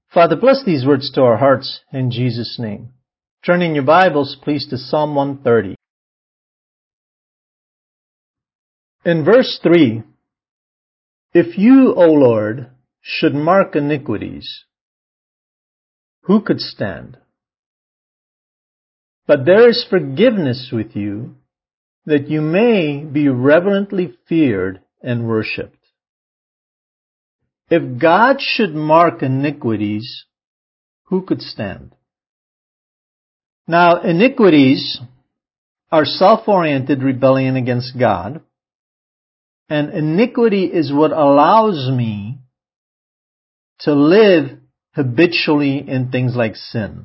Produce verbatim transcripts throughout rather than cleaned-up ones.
Father, bless these words to our hearts in Jesus' name. Turn in your Bibles, please, to Psalm one thirty. In verse three, if you, O Lord, should mark iniquities, who could stand? But there is forgiveness with you, that you may be reverently feared and worshipped. If God should mark iniquities, who could stand? Now, iniquities are self-oriented rebellion against God, and iniquity is what allows me to live habitually in things like sin.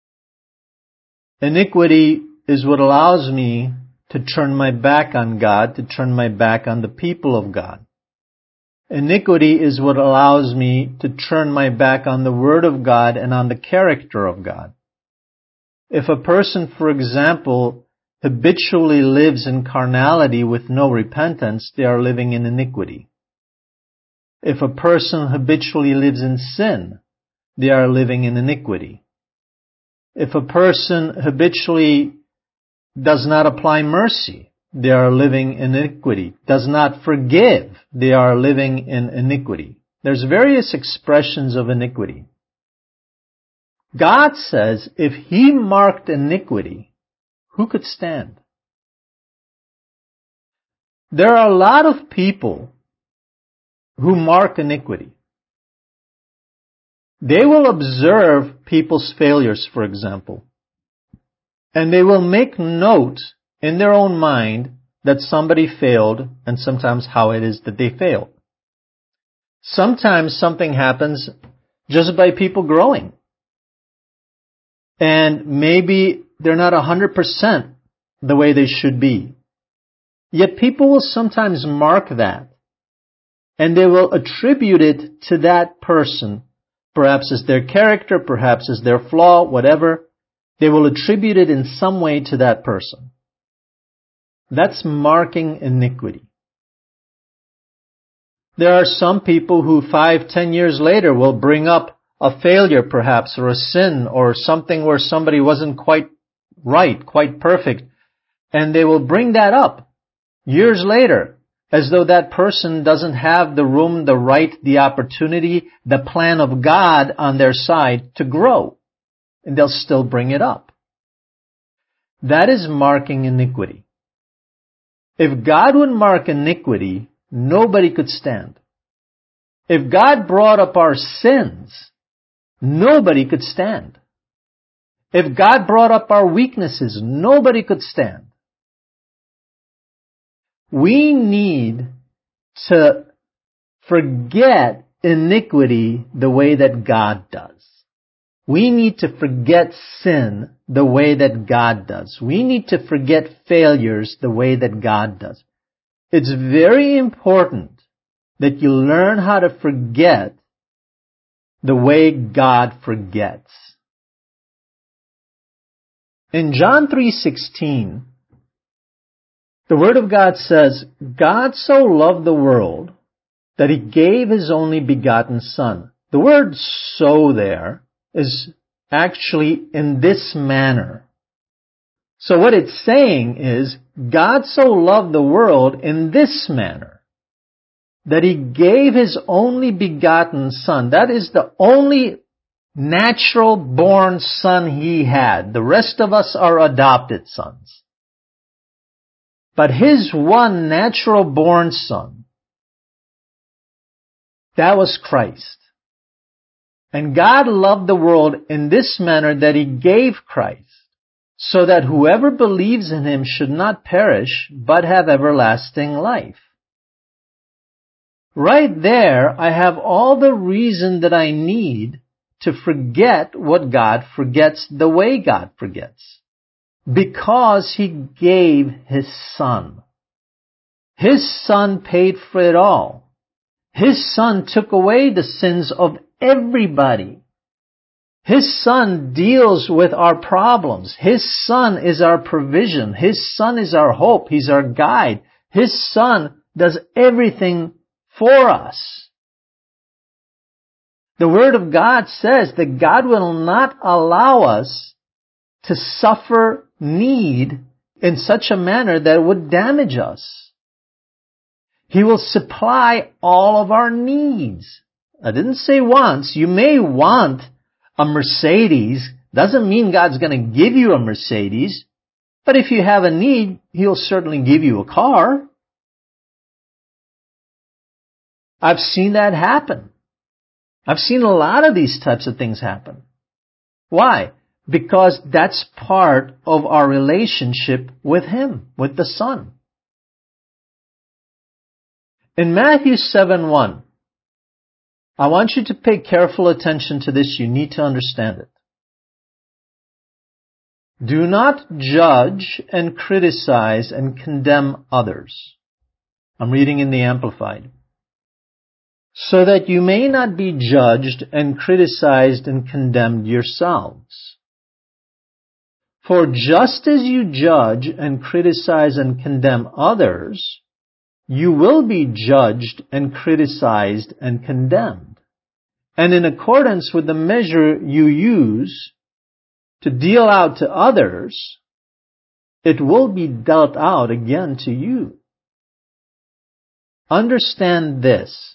Iniquity is what allows me to turn my back on God, to turn my back on the people of God. Iniquity is what allows me to turn my back on the Word of God and on the character of God. If a person, for example, habitually lives in carnality with no repentance, they are living in iniquity. If a person habitually lives in sin, they are living in iniquity. If a person habitually does not apply mercy, they are living in iniquity. Does not forgive, they are living in iniquity. There's various expressions of iniquity. God says if He marked iniquity, who could stand? There are a lot of people who mark iniquity. They will observe people's failures, for example, and they will make note in their own mind that somebody failed and sometimes how it is that they failed. Sometimes something happens just by people growing. And maybe they're not one hundred percent the way they should be. Yet people will sometimes mark that. And they will attribute it to that person. Perhaps as their character, perhaps as their flaw, whatever. They will attribute it in some way to that person. That's marking iniquity. There are some people who five, ten years later will bring up a failure perhaps, or a sin, or something where somebody wasn't quite right, quite perfect, and they will bring that up years later, as though that person doesn't have the room, the right, the opportunity, the plan of God on their side to grow. And they'll still bring it up. That is marking iniquity. If God would mark iniquity, nobody could stand. If God brought up our sins, nobody could stand. If God brought up our weaknesses, nobody could stand. We need to forget iniquity the way that God does. We need to forget sin the way that God does. We need to forget failures the way that God does. It's very important that you learn how to forget the way God forgets. In John three sixteen, the Word of God says, God so loved the world that He gave His only begotten Son. The word so there is actually in this manner. So what it's saying is, God so loved the world in this manner, that He gave His only begotten Son. That is the only natural born son He had. The rest of us are adopted sons. But His one natural born Son, that was Christ. And God loved the world in this manner that He gave Christ, so that whoever believes in Him should not perish, but have everlasting life. Right there, I have all the reason that I need to forget what God forgets the way God forgets. Because He gave His Son. His Son paid for it all. His Son took away the sins of everybody. His Son deals with our problems. His Son is our provision. His Son is our hope. He's our guide. His Son does everything for us. The Word of God says that God will not allow us to suffer need in such a manner that it would damage us. He will supply all of our needs. I didn't say wants. You may want a Mercedes. Doesn't mean God's going to give you a Mercedes. But if you have a need, He'll certainly give you a car. I've seen that happen. I've seen a lot of these types of things happen. Why? Because that's part of our relationship with Him, with the Son. In Matthew seven one, I want you to pay careful attention to this. You need to understand it. Do not judge and criticize and condemn others. I'm reading in the Amplified. So that you may not be judged and criticized and condemned yourselves. For just as you judge and criticize and condemn others, you will be judged and criticized and condemned. And in accordance with the measure you use to deal out to others, it will be dealt out again to you. Understand this.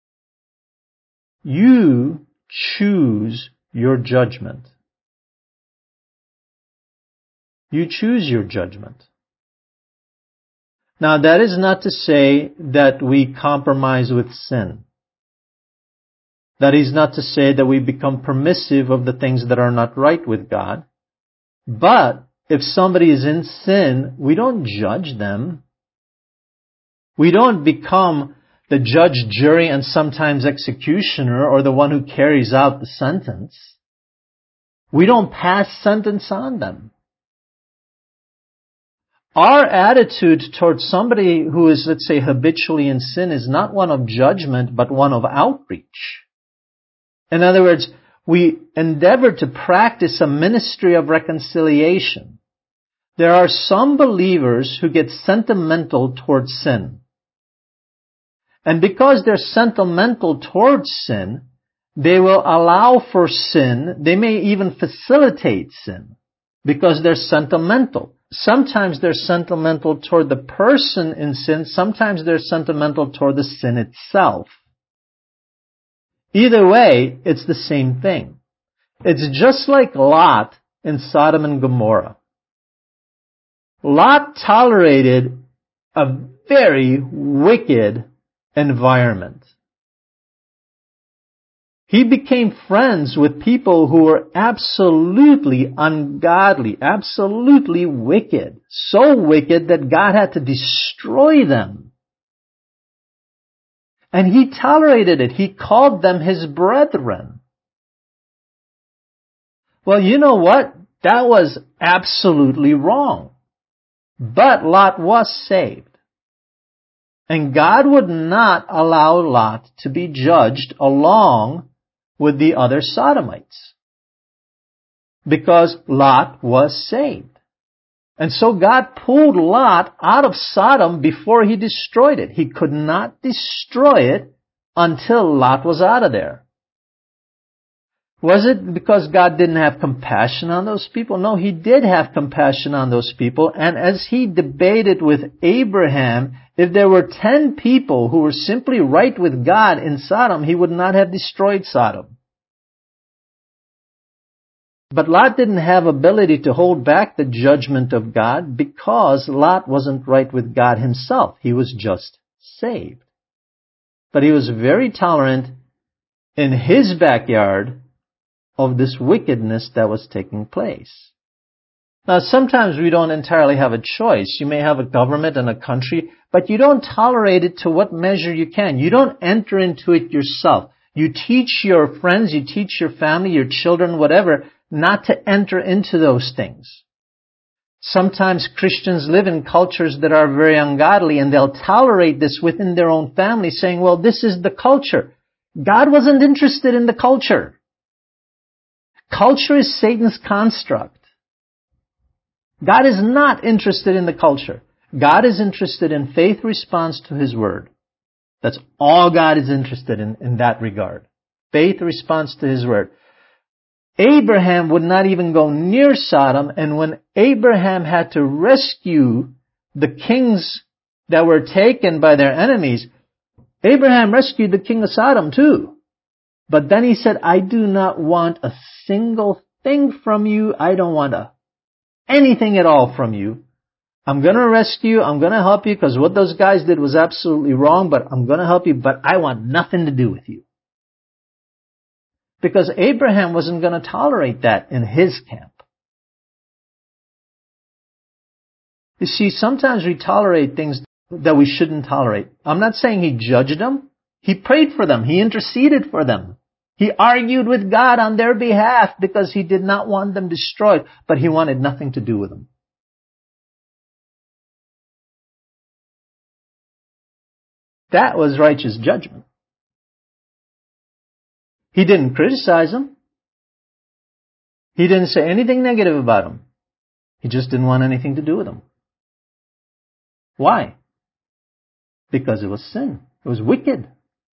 You choose your judgment. You choose your judgment. Now, that is not to say that we compromise with sin. That is not to say that we become permissive of the things that are not right with God. But if somebody is in sin, we don't judge them. We don't become the judge, jury, and sometimes executioner, or the one who carries out the sentence. We don't pass sentence on them. Our attitude towards somebody who is, let's say, habitually in sin is not one of judgment, but one of outreach. In other words, we endeavor to practice a ministry of reconciliation. There are some believers who get sentimental towards sin. And because they're sentimental towards sin, they will allow for sin. They may even facilitate sin because they're sentimental. Sometimes they're sentimental toward the person in sin. Sometimes they're sentimental toward the sin itself. Either way, it's the same thing. It's just like Lot in Sodom and Gomorrah. Lot tolerated a very wicked environment. He became friends with people who were absolutely ungodly, absolutely wicked. So wicked that God had to destroy them. And he tolerated it. He called them his brethren. Well, you know what? That was absolutely wrong. But Lot was saved. And God would not allow Lot to be judged along with the other Sodomites, because Lot was saved. And so God pulled Lot out of Sodom before He destroyed it. He could not destroy it until Lot was out of there. Was it because God didn't have compassion on those people? No, He did have compassion on those people. And as He debated with Abraham, if there were ten people who were simply right with God in Sodom, He would not have destroyed Sodom. But Lot didn't have ability to hold back the judgment of God because Lot wasn't right with God himself. He was just saved. But he was very tolerant in his backyard of this wickedness that was taking place. Now, sometimes we don't entirely have a choice. You may have a government and a country, but you don't tolerate it to what measure you can. You don't enter into it yourself. You teach your friends, you teach your family, your children, whatever, not to enter into those things. Sometimes Christians live in cultures that are very ungodly, and they'll tolerate this within their own family, saying, well, this is the culture. God wasn't interested in the culture. Culture is Satan's construct. God is not interested in the culture. God is interested in faith response to His Word. That's all God is interested in in that regard. Faith responds to his word. Abraham would not even go near Sodom, and when Abraham had to rescue the kings that were taken by their enemies, Abraham rescued the king of Sodom too. But then he said, I do not want a single thing from you. I don't want a, anything at all from you. I'm going to rescue you. I'm going to help you because what those guys did was absolutely wrong, but I'm going to help you, but I want nothing to do with you. Because Abraham wasn't going to tolerate that in his camp. You see, sometimes we tolerate things that we shouldn't tolerate. I'm not saying he judged them. He prayed for them. He interceded for them. He argued with God on their behalf because he did not want them destroyed, but he wanted nothing to do with them. That was righteous judgment. He didn't criticize them. He didn't say anything negative about them. He just didn't want anything to do with them. Why? Because it was sin. It was wicked.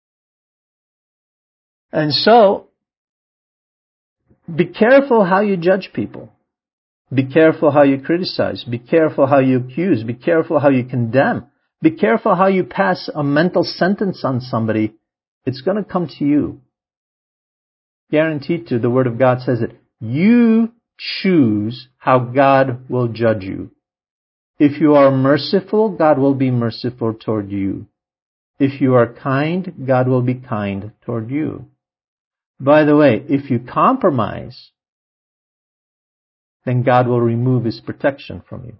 And so, be careful how you judge people. Be careful how you criticize. Be careful how you accuse. Be careful how you condemn. Be careful how you pass a mental sentence on somebody. It's going to come to you. Guaranteed to. The Word of God says it. You choose how God will judge you. If you are merciful, God will be merciful toward you. If you are kind, God will be kind toward you. By the way, if you compromise, then God will remove His protection from you.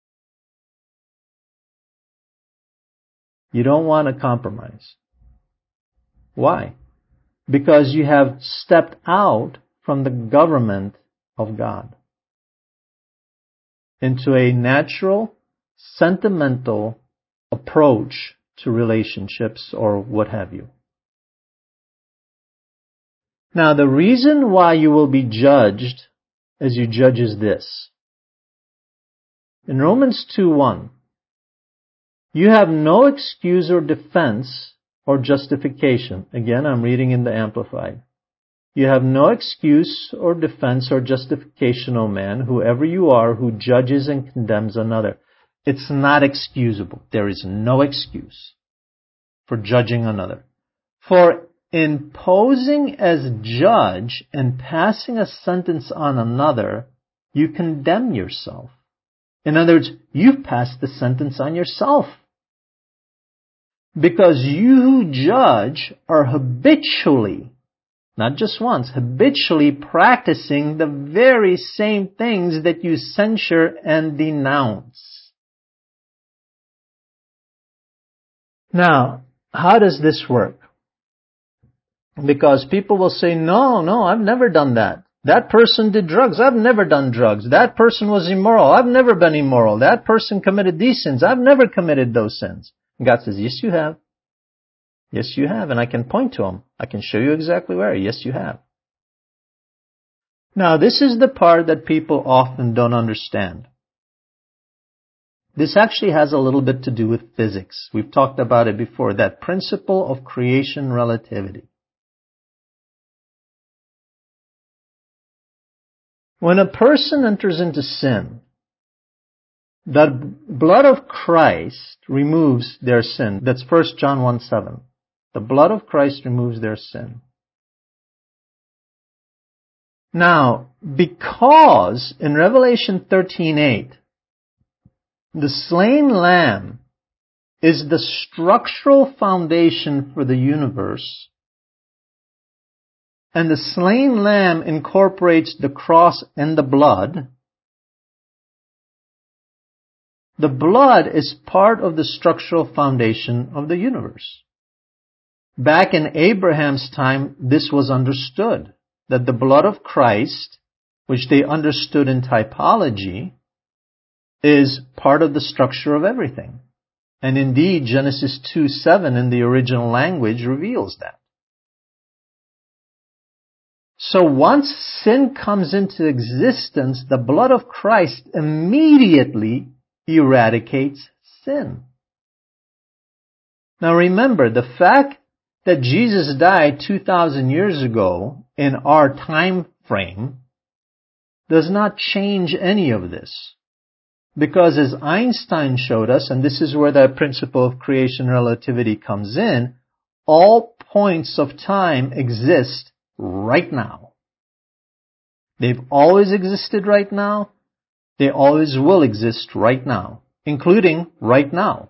You don't want to compromise. Why? Because you have stepped out from the government of God into a natural, sentimental approach to relationships or what have you. Now, the reason why you will be judged as you judge is this. In Romans two one, you have no excuse or defense or justification. Again, I'm reading in the Amplified. You have no excuse or defense or justification, O man, whoever you are, who judges and condemns another. It's not excusable. There is no excuse for judging another. For in posing as judge and passing a sentence on another, you condemn yourself. In other words, you've passed the sentence on yourself. Because you who judge are habitually, not just once, habitually practicing the very same things that you censure and denounce. Now, how does this work? Because people will say, no, no, I've never done that. That person did drugs. I've never done drugs. That person was immoral. I've never been immoral. That person committed these sins. I've never committed those sins. And God says, yes, you have. Yes, you have. And I can point to them. I can show you exactly where. Yes, you have. Now, this is the part that people often don't understand. This actually has a little bit to do with physics. We've talked about it before. That principle of creation relativity. When a person enters into sin, the blood of Christ removes their sin. That's First John one seven. The blood of Christ removes their sin. Now, because in Revelation thirteen eight, the slain lamb is the structural foundation for the universe, and the slain lamb incorporates the cross and the blood, the blood is part of the structural foundation of the universe. Back in Abraham's time, this was understood, that the blood of Christ, which they understood in typology, is part of the structure of everything. And indeed, Genesis two seven in the original language reveals that. So once sin comes into existence, the blood of Christ immediately eradicates sin. Now remember, the fact that Jesus died two thousand years ago in our time frame does not change any of this. Because as Einstein showed us, and this is where the principle of creation relativity comes in, all points of time exist right now. They've always existed right now. They always will exist right now, including right now.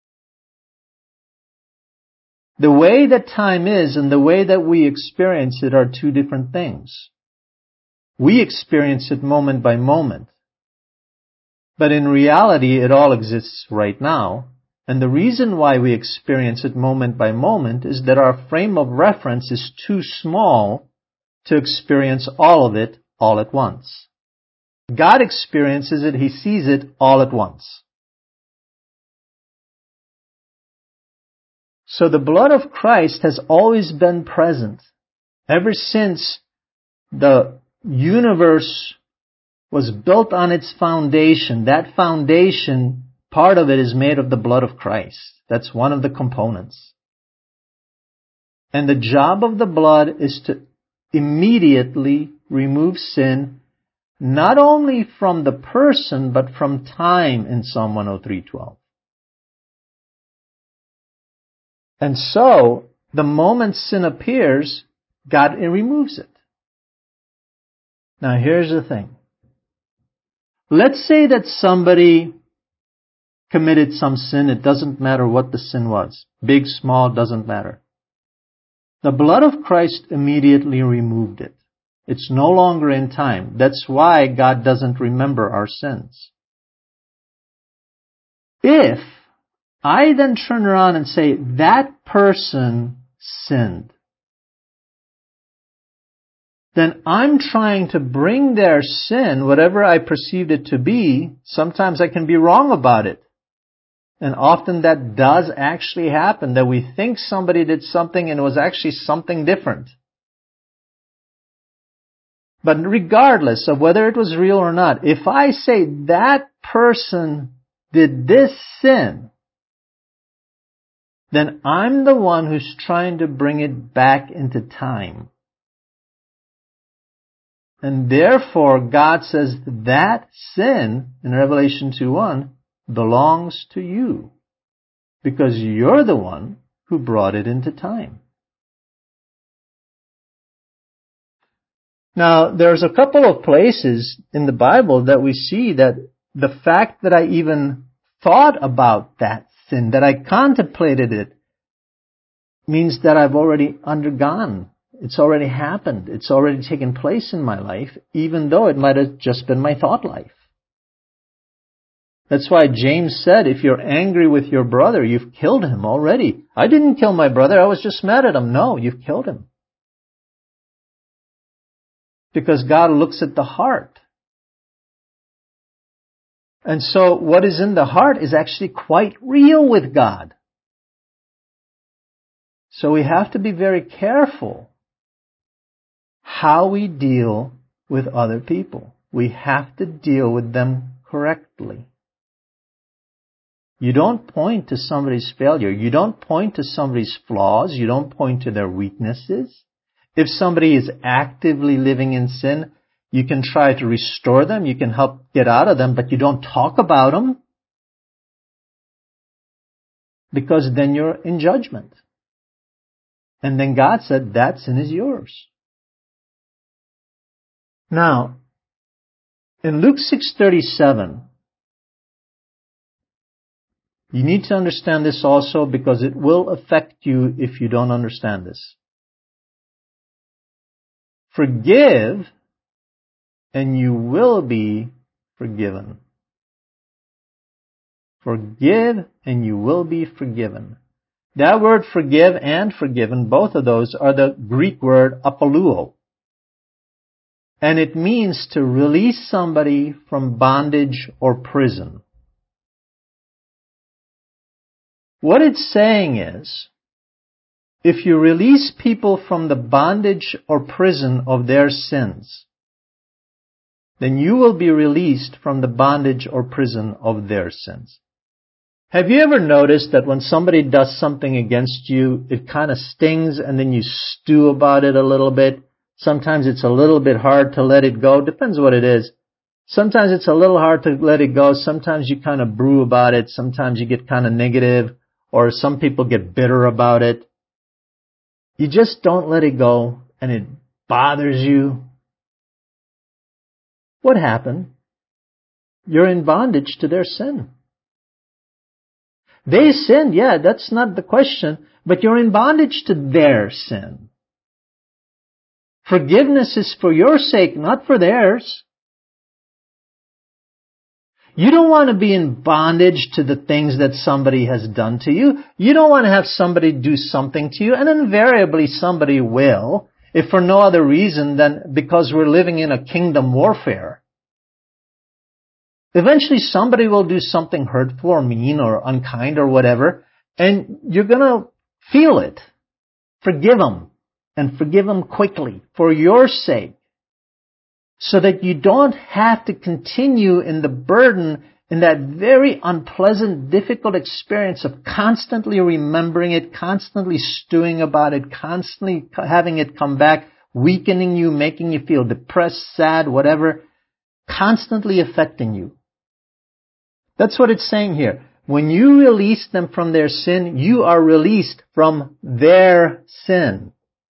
The way that time is and the way that we experience it are two different things. We experience it moment by moment. But in reality, it all exists right now. And the reason why we experience it moment by moment is that our frame of reference is too small to experience all of it all at once. God experiences it, He sees it all at once. So the blood of Christ has always been present ever since the universe was built on its foundation. That foundation, part of it is made of the blood of Christ. That's one of the components. And the job of the blood is to immediately remove sin, not only from the person, but from time in Psalm one oh three twelve. And so, the moment sin appears, God removes it. Now here's the thing. Let's say that somebody committed some sin. It doesn't matter what the sin was. Big, small, doesn't matter. The blood of Christ immediately removed it. It's no longer in time. That's why God doesn't remember our sins. If I then turn around and say, that person sinned, then I'm trying to bring their sin, whatever I perceived it to be. Sometimes I can be wrong about it. And often that does actually happen, that we think somebody did something and it was actually something different. But regardless of whether it was real or not, if I say that person did this sin, then I'm the one who's trying to bring it back into time. And therefore, God says that sin, in Revelation two one, belongs to you. Because you're the one who brought it into time. Now, there's a couple of places in the Bible that we see that the fact that I even thought about that sin, that I contemplated it, means that I've already undergone. It's already happened. It's already taken place in my life, even though it might have just been my thought life. That's why James said, if you're angry with your brother, you've killed him already. I didn't kill my brother. I was just mad at him. No, you've killed him. Because God looks at the heart. And so what is in the heart is actually quite real with God. So we have to be very careful how we deal with other people. We have to deal with them correctly. You don't point to somebody's failure. You don't point to somebody's flaws. You don't point to their weaknesses. If somebody is actively living in sin, you can try to restore them. You can help get out of them, but you don't talk about them. Because then you're in judgment. And then God said, that sin is yours. Now, in Luke six thirty-seven, you need to understand this also because it will affect you if you don't understand this. Forgive, and you will be forgiven. Forgive, and you will be forgiven. That word forgive and forgiven, both of those are the Greek word apoluo. And it means to release somebody from bondage or prison. What it's saying is, if you release people from the bondage or prison of their sins, then you will be released from the bondage or prison of their sins. Have you ever noticed that when somebody does something against you, it kind of stings and then you stew about it a little bit? Sometimes it's a little bit hard to let it go. Depends what it is. Sometimes it's a little hard to let it go. Sometimes you kind of brew about it. Sometimes you get kind of negative, or some people get bitter about it. You just don't let it go and it bothers you. What happened? You're in bondage to their sin. They sinned, yeah, that's not the question, but you're in bondage to their sin. Forgiveness is for your sake, not for theirs. You don't want to be in bondage to the things that somebody has done to you. You don't want to have somebody do something to you, and invariably somebody will, if for no other reason than because we're living in a kingdom warfare. Eventually somebody will do something hurtful or mean or unkind or whatever, and you're going to feel it. Forgive them, and forgive them quickly for your sake, so that you don't have to continue in the burden, in that very unpleasant, difficult experience of constantly remembering it, constantly stewing about it, constantly having it come back, weakening you, making you feel depressed, sad, whatever, constantly affecting you. That's what it's saying here. When you release them from their sin, you are released from their sin.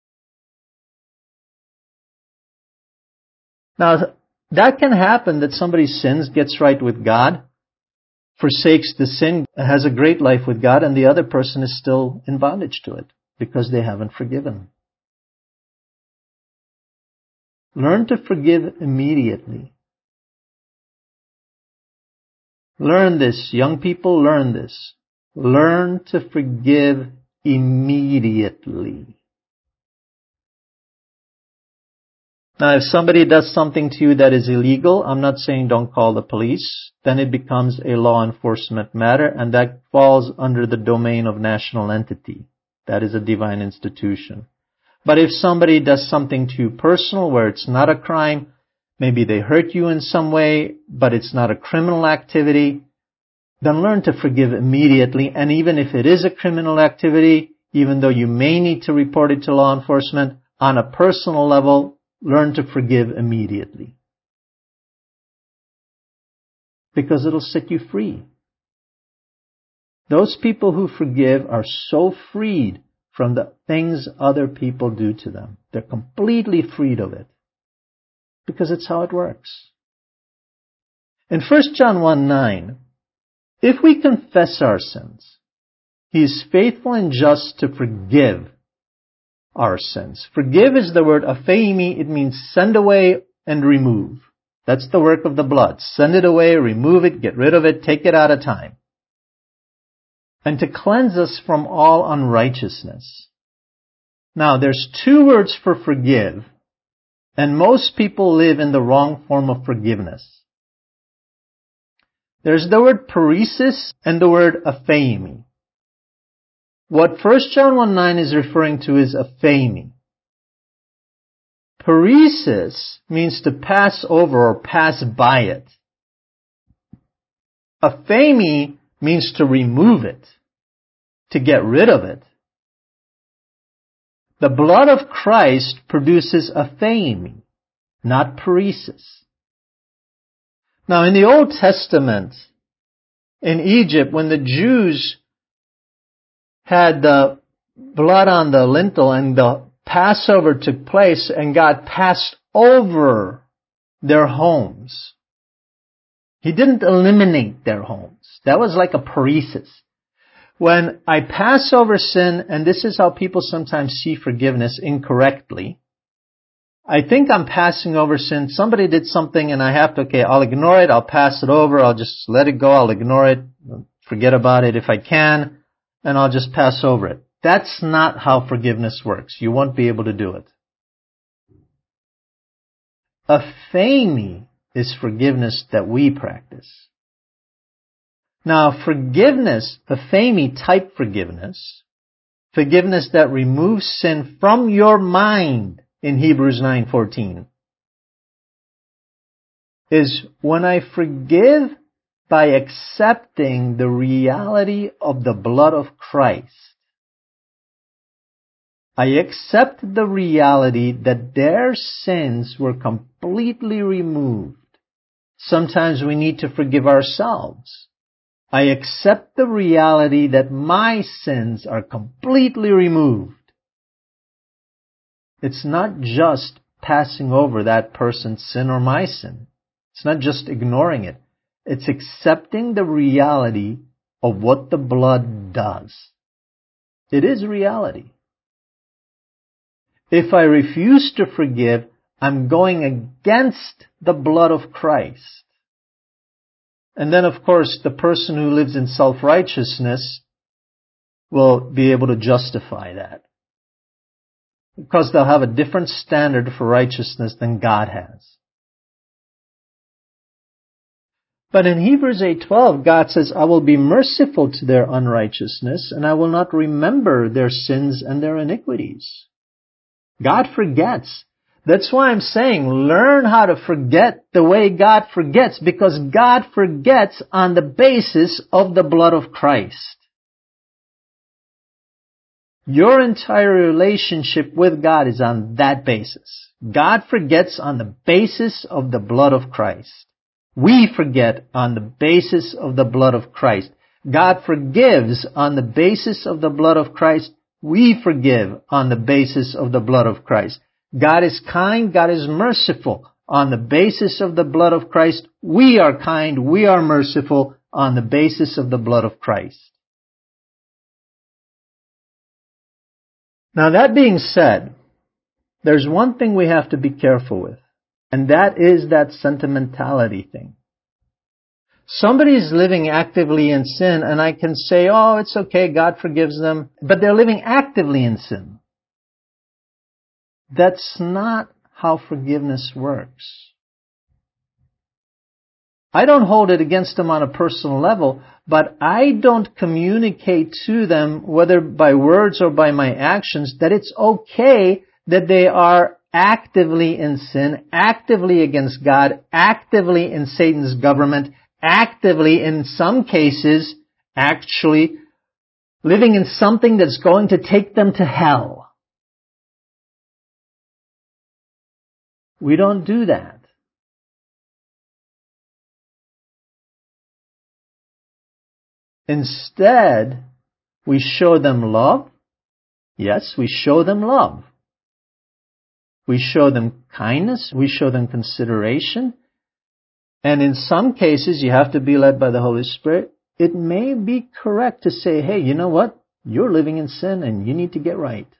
Now, that can happen, that somebody sins, gets right with God, forsakes the sin, has a great life with God, and the other person is still in bondage to it because they haven't forgiven. Learn to forgive immediately. Learn this. Young people, learn this. Learn to forgive immediately. Now, if somebody does something to you that is illegal, I'm not saying don't call the police. Then it becomes a law enforcement matter, and that falls under the domain of national entity. That is a divine institution. But if somebody does something to you personal where it's not a crime, maybe they hurt you in some way, but it's not a criminal activity, then learn to forgive immediately. And even if it is a criminal activity, even though you may need to report it to law enforcement, on a personal level, learn to forgive immediately. Because it'll set you free. Those people who forgive are so freed from the things other people do to them. They're completely freed of it. Because it's how it works. In First John one nine, if we confess our sins, He is faithful and just to forgive our sins. Forgive is the word apheimi. It means send away and remove. That's the work of the blood. Send it away, remove it, get rid of it, take it out of time. And to cleanse us from all unrighteousness. Now, there's two words for forgive, and most people live in the wrong form of forgiveness. There's the word paresis and the word apheimi. What First John one nine is referring to is apheimi. Paresis means to pass over or pass by it. Apheimi means to remove it, to get rid of it. The blood of Christ produces apheimi, not paresis. Now, in the Old Testament, in Egypt, when the Jews had the blood on the lintel and the Passover took place and God passed over their homes, He didn't eliminate their homes. That was like a paresis. When I pass over sin, and this is how people sometimes see forgiveness incorrectly, I think I'm passing over sin. Somebody did something and I have to, okay, I'll ignore it, I'll pass it over, I'll just let it go, I'll ignore it, forget about it if I can, and I'll just pass over it. That's not how forgiveness works. You won't be able to do it. Apheimi is forgiveness that we practice. Now, forgiveness, apheimi type forgiveness, forgiveness that removes sin from your mind in Hebrews nine fourteen, is when I forgive by accepting the reality of the blood of Christ. I accept the reality that their sins were completely removed. Sometimes we need to forgive ourselves. I accept the reality that my sins are completely removed. It's not just passing over that person's sin or my sin. It's not just ignoring it. It's accepting the reality of what the blood does. It is reality. If I refuse to forgive, I'm going against the blood of Christ. And then, of course, the person who lives in self-righteousness will be able to justify that, because they'll have a different standard for righteousness than God has. But in Hebrews eight twelve, God says, I will be merciful to their unrighteousness, and I will not remember their sins and their iniquities. God forgets. That's why I'm saying learn how to forget the way God forgets, because God forgets on the basis of the blood of Christ. Your entire relationship with God is on that basis. God forgets on the basis of the blood of Christ. We forget on the basis of the blood of Christ. God forgives on the basis of the blood of Christ. We forgive on the basis of the blood of Christ. God is kind. God is merciful on the basis of the blood of Christ. We are kind. We are merciful on the basis of the blood of Christ. Now, that being said, there's one thing we have to be careful with, and that is that sentimentality thing. Somebody is living actively in sin, and I can say, oh, it's okay, God forgives them, but they're living actively in sin. That's not how forgiveness works. I don't hold it against them on a personal level, but I don't communicate to them, whether by words or by my actions, that it's okay that they are actively in sin, actively against God, actively in Satan's government, actively, in some cases, actually living in something that's going to take them to hell. We don't do that. Instead, we show them love. Yes, we show them love. We show them kindness. We show them consideration. And in some cases, you have to be led by the Holy Spirit. It may be correct to say, hey, you know what? You're living in sin and you need to get right.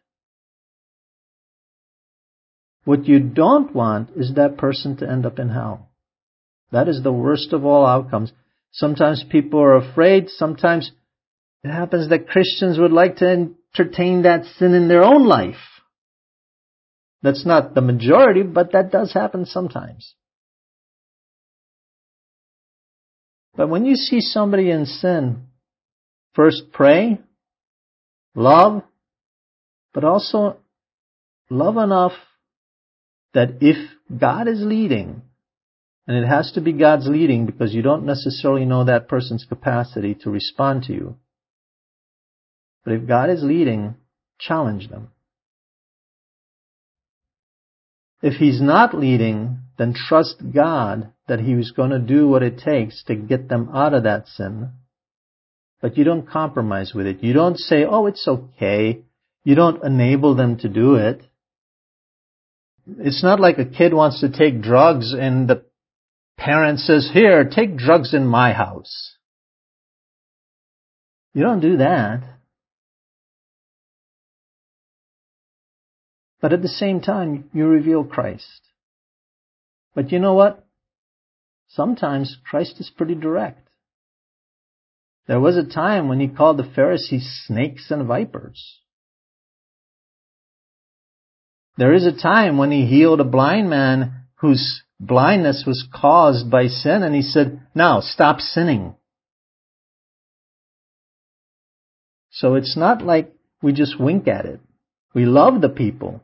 What you don't want is that person to end up in hell. That is the worst of all outcomes. Sometimes people are afraid. Sometimes it happens that Christians would like to entertain that sin in their own life. That's not the majority, but that does happen sometimes. But when you see somebody in sin, first pray, love, but also love enough that if God is leading, and it has to be God's leading because you don't necessarily know that person's capacity to respond to you. But if God is leading, challenge them. If He's not leading, then trust God that He was going to do what it takes to get them out of that sin. But you don't compromise with it. You don't say, oh, it's okay. You don't enable them to do it. It's not like a kid wants to take drugs and the parent says, here, take drugs in my house. You don't do that. But at the same time, you reveal Christ. But you know what? Sometimes Christ is pretty direct. There was a time when He called the Pharisees snakes and vipers. There is a time when He healed a blind man whose blindness was caused by sin, and He said, now stop sinning. So it's not like we just wink at it. We love the people,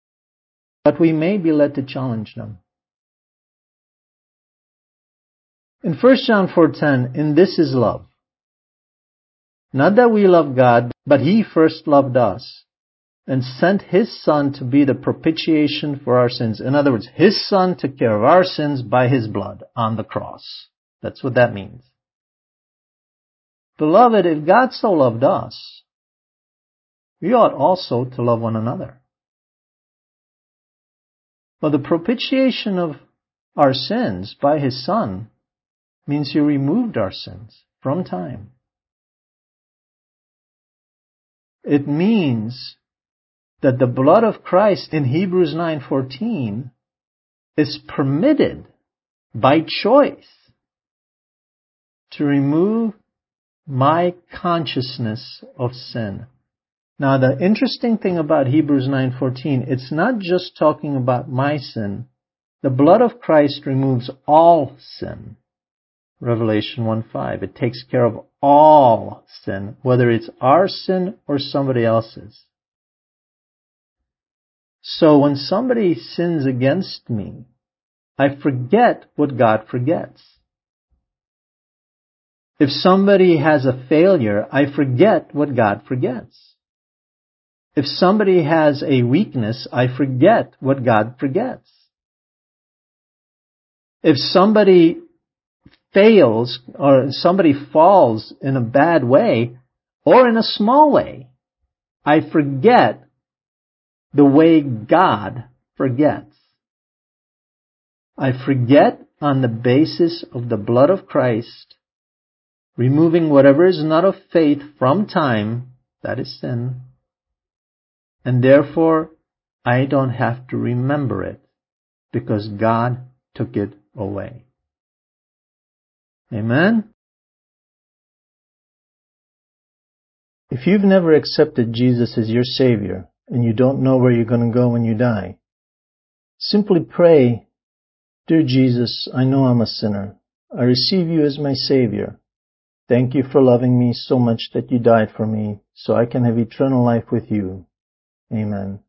but we may be led to challenge them. In First John four ten, in this is love. Not that we love God, but He first loved us and sent His Son to be the propitiation for our sins. In other words, His Son took care of our sins by His blood on the cross. That's what that means. Beloved, if God so loved us, we ought also to love one another. But the propitiation of our sins by His Son means He removed our sins from time. It means that the blood of Christ in Hebrews nine fourteen is permitted by choice to remove my consciousness of sin. Now, the interesting thing about Hebrews nine fourteen, it's not just talking about my sin. The blood of Christ removes all sin. Revelation one five, it takes care of all sin, whether it's our sin or somebody else's. So when somebody sins against me, I forget what God forgets. If somebody has a failure, I forget what God forgets. If somebody has a weakness, I forget what God forgets. If somebody fails or somebody falls in a bad way or in a small way, I forget the way God forgets. I forget on the basis of the blood of Christ, removing whatever is not of faith from time, that is sin, and therefore I don't have to remember it because God took it away. Amen? If you've never accepted Jesus as your Savior and you don't know where you're going to go when you die, simply pray, "Dear Jesus, I know I'm a sinner. I receive you as my Savior. Thank you for loving me so much that you died for me so I can have eternal life with you. Amen."